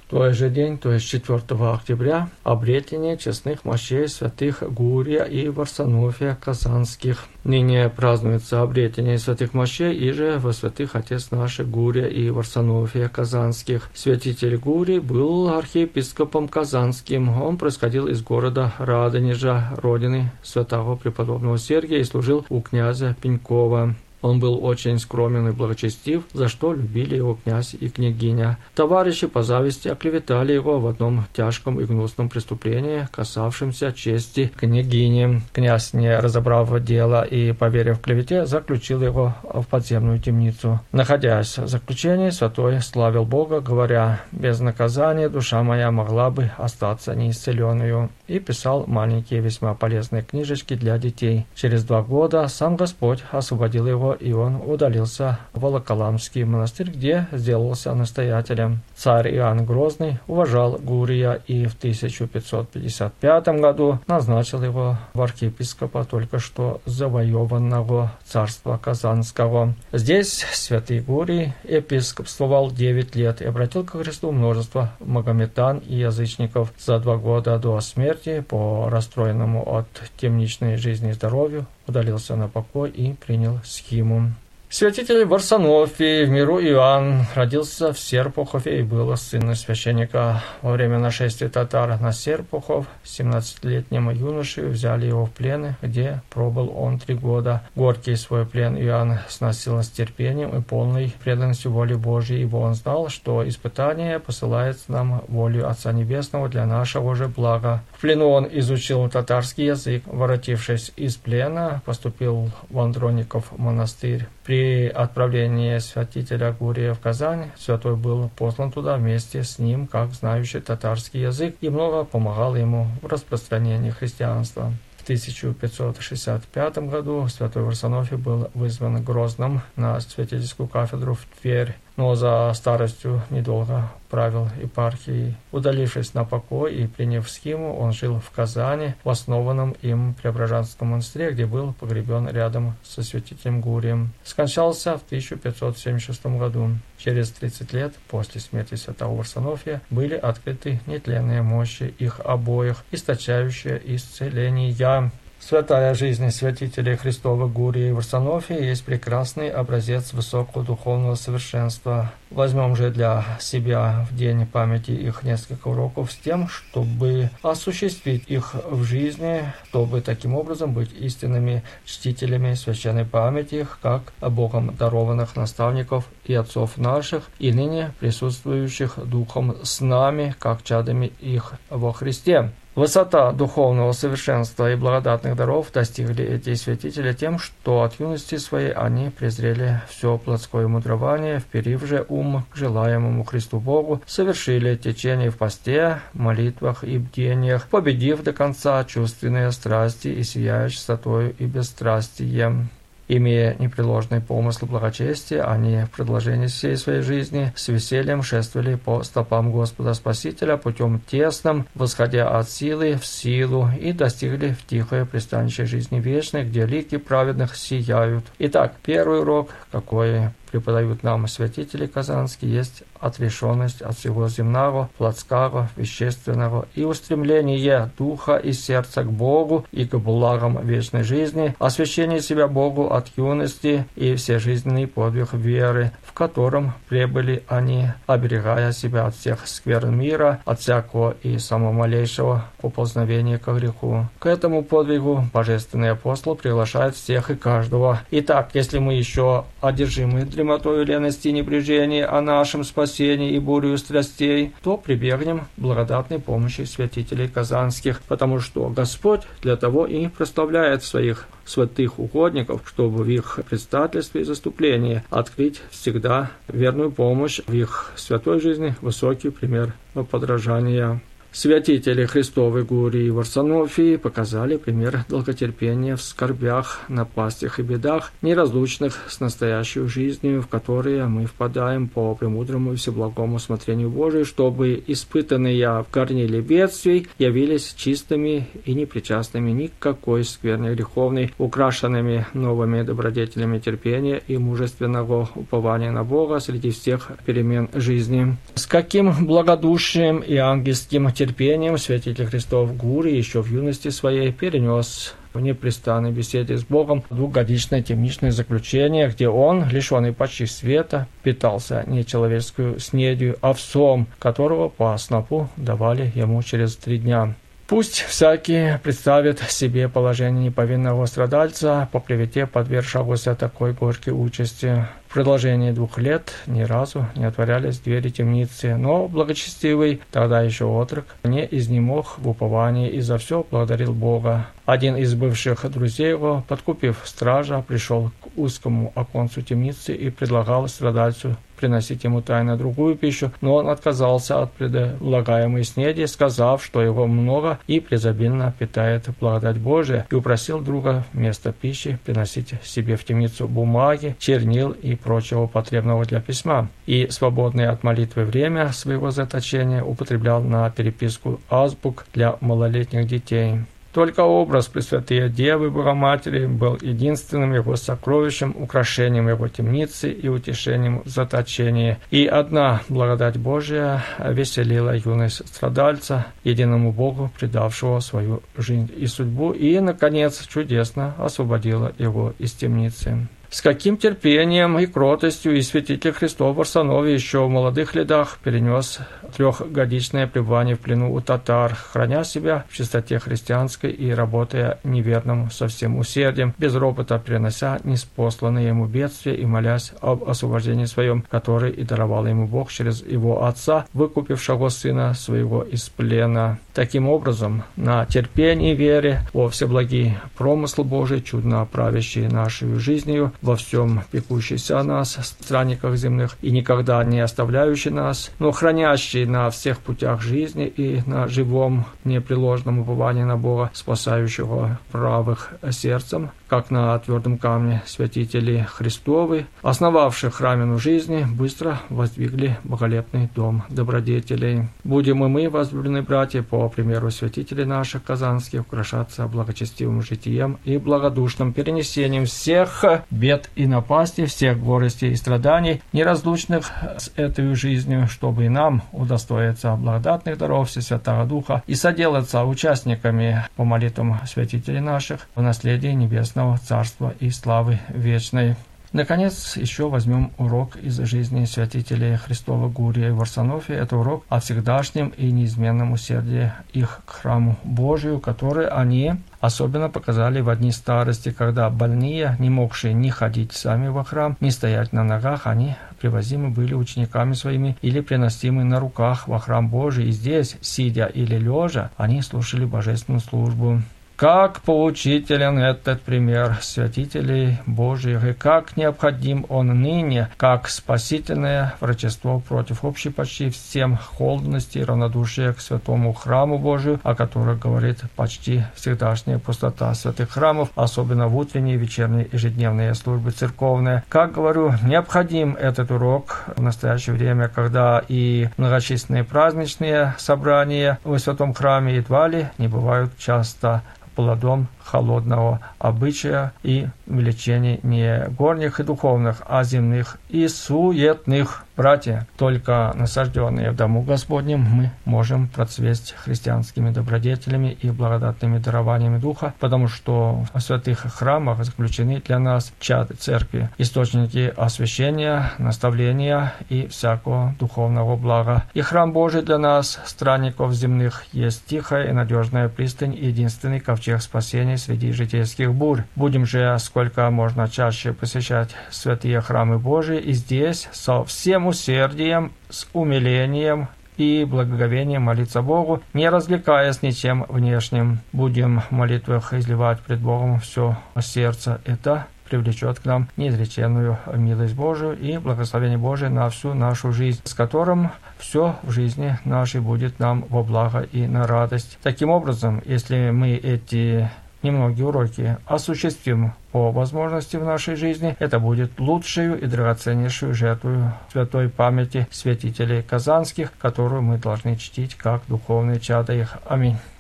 той же день, то есть 4 октября, обретение честных мощей святых Гурия и Варсонофия Казанских. Ныне празднуется обретение святых мощей и же во святых отец наших Гурия и Варсонофия Казанских. Святитель Гурий был архиепископом Казанским. Он происходил из города Радонежа, родины святого преподобного Сергия, и служил у князя Пенькова. Он был очень скромен и благочестив, за что любили его князь и княгиня. Товарищи по зависти оклеветали его в одном тяжком и гнусном преступлении, касавшемся чести княгини. Князь, не разобрав дело и поверив клевете, заключил его в подземную темницу. Находясь в заключении, святой славил Бога, говоря: «Без наказания душа моя могла бы остаться неисцеленную», и писал маленькие весьма полезные книжечки для детей. Через 2 года сам Господь освободил его, и он удалился в Волоколамский монастырь, где сделался настоятелем. Царь Иоанн Грозный уважал Гурия и в 1555 году назначил его в архиепископа только что завоеванного царства Казанского. Здесь святый Гурий епископствовал 9 лет и обратил ко Христу множество магометан и язычников. За 2 года до смерти, по расстроенному от темничной жизни и здоровью, удалился на покой и принял схиму. Святитель Варсонофий, в миру Иоанн, родился в Серпухове и был сыном священника. Во время нашествия татар на Серпухов 17-летним юношей взяли его в плен, где пробыл он 3 года. Горький свой плен Иоанн сносил с терпением и полной преданностью воле Божьей, ибо он знал, что испытание посылает нам волю Отца Небесного для нашего же блага. В плену он изучил татарский язык. Воротившись из плена, поступил в Андроников монастырь. При отправлении святителя Гурия в Казань святой был послан туда вместе с ним, как знающий татарский язык, и много помогал ему в распространении христианства. В 1565 году святой Варсонофий был вызван Грозным на святительскую кафедру в Тверь, но за старостью недолго правил епархией. Удалившись на покой и приняв схиму, он жил в Казани, в основанном им Преображенском монастыре, где был погребен рядом со святителем Гурием. Скончался в 1576 году. Через 30 лет после смерти святого Варсонофия были открыты нетленные мощи их обоих, источающие исцеления. Святая жизнь святителей Христова Гурия и Варсонофия есть прекрасный образец высокого духовного совершенства. Возьмем же для себя в день памяти их несколько уроков с тем, чтобы осуществить их в жизни, чтобы таким образом быть истинными чтителями священной памяти их, как Богом дарованных наставников и отцов наших, и ныне присутствующих Духом с нами, как чадами их во Христе. Высота духовного совершенства и благодатных даров достигли эти святители тем, что от юности своей они презрели все плотское мудрование, вперив же ум к желаемому Христу Богу, совершили течение в посте, молитвах и бдениях, победив до конца чувственные страсти и сияя чистотою и бесстрастием. Имея непреложный помысл благочестия, они в продолжении всей своей жизни с весельем шествовали по стопам Господа Спасителя путем тесным, восходя от силы в силу, и достигли в тихое пристанище жизни вечной, где лики праведных сияют. Итак, первый урок, какой преподают нам святители казанские, есть отрешенность от всего земного, плотского, вещественного и устремление духа и сердца к Богу и к благам вечной жизни, освящение себя Богу от юности и всежизненный подвиг веры, в котором пребыли они, оберегая себя от всех скверн мира, от всякого и самого малейшего поползновения ко греху. К этому подвигу божественный апостол приглашает всех и каждого. Итак, если мы еще одержимы дремотою лености и небрежения о нашем спасении и бурю страстей, то прибегнем к благодатной помощи святителей казанских, потому что Господь для того и прославляет своих святых угодников, чтобы в их предстательстве и заступлении открыть всегда верную помощь в их святой жизни, высокий пример подражания. Святители Христовы Гурий и Варсонофий показали пример долготерпения в скорбях, напастях и бедах, неразлучных с настоящей жизнью, в которые мы впадаем по премудрому и всеблагому смотрению Божию, чтобы испытанные в горниле бедствий явились чистыми и непричастными никакой скверни греховной, украшенными новыми добродетелями терпения и мужественного упования на Бога среди всех перемен жизни. С каким благодушием и ангельским терпением святитель Христов Гурий еще в юности своей перенес в непрестанной беседе с Богом двухгодичное темничное заключение, где он, лишенный почти света, питался не человеческую снедью, овсом, которого по снопу давали ему через 3 дня. Пусть всякий представит себе положение неповинного страдальца, по клевете подвергшегося такой горькой участи. В продолжении 2 лет ни разу не отворялись двери темницы, но благочестивый, тогда еще отрок, не изнемог в уповании и за все благодарил Бога. Один из бывших друзей его, подкупив стража, пришел к узкому оконцу темницы и предлагал страдальцу приносить ему тайно другую пищу, но он отказался от предлагаемой снеди, сказав, что его много и презобильно питает благодать Божия, и упросил друга вместо пищи приносить себе в темницу бумаги, чернил и прочего потребного для письма, и свободное от молитвы время своего заточения употреблял на переписку азбук для малолетних детей. Только образ Пресвятые Девы Богоматери был единственным его сокровищем, украшением его темницы и утешением в заточении. И одна благодать Божия веселила юность страдальца, единому Богу, предавшего свою жизнь и судьбу, и, наконец, чудесно освободила его из темницы. С каким терпением и кротостью и святитель Христов Варсонофий еще в молодых летах перенес 3-годичное пребывание в плену у татар, храня себя в чистоте христианской и работая неверным со всем усердием, без ропота перенося неспосланные ему бедствия и молясь об освобождении своем, который и даровал ему Бог через его отца, выкупившего сына своего из плена. Таким образом, на терпении и вере во всеблагий промысл Божий, чудно правящий нашей жизнью, во всем пекущийся о нас, странниках земных, и никогда не оставляющий нас, но хранящий на всех путях жизни и на живом непреложном уповании на Бога, спасающего правых сердцем, как на твердом камне святители Христовы, основавших храмину жизни, быстро воздвигли боголепный дом добродетелей. Будем и мы, возлюбленные братья, по примеру святителей наших казанских, украшаться благочестивым житием и благодушным перенесением всех бед и напастей, всех горестей и страданий, неразлучных с этой жизнью, чтобы и нам удостоиться благодатных даров Всесвятого Духа и соделаться участниками по молитвам святителей наших в наследии небесного Царства и славы вечной. Наконец, еще возьмем урок из жизни святителей Христова Гурия и Варсонофия. Это урок о всегдашнем и неизменном усердии их к храму Божию, который они особенно показали в дни старости, когда больные, не могшие ни ходить сами во храм, ни стоять на ногах, они привозимы были учениками своими или приносимы на руках во храм Божий, и здесь, сидя или лежа, они слушали божественную службу. Как поучителен этот пример святителей Божьих, и как необходим он ныне, как спасительное врачество против общей почти всем холодности и равнодушия к святому храму Божию, о которых говорит почти всегдашняя пустота святых храмов, особенно в утренние, вечерние, ежедневные службы церковные. Как говорю, необходим этот урок в настоящее время, когда и многочисленные праздничные собрания в святом храме едва ли не бывают часто плодом холодного обычая и влечений не горних и духовных, а земных и суетных. Братья, только насажденные в дому Господнем, мы можем процвесть христианскими добродетелями и благодатными дарованиями Духа, потому что в святых храмах заключены для нас чады церкви, источники освящения, наставления и всякого духовного блага. И храм Божий для нас, странников земных, есть тихая и надежная пристань и единственный ковчег спасения среди житейских бурь. Будем же сколько можно чаще посещать святые храмы Божии и здесь со всем усердием, с умилением и благоговением молиться Богу, не развлекаясь ничем внешним. Будем в молитвах изливать пред Богом все сердце. Это привлечет к нам неизреченную милость Божию и благословение Божие на всю нашу жизнь, с которым все в жизни нашей будет нам во благо и на радость. Таким образом, если мы эти немногие уроки осуществим по возможности в нашей жизни, это будет лучшую и драгоценнейшую жертву святой памяти святителей казанских, которую мы должны чтить как духовные чада их. Аминь.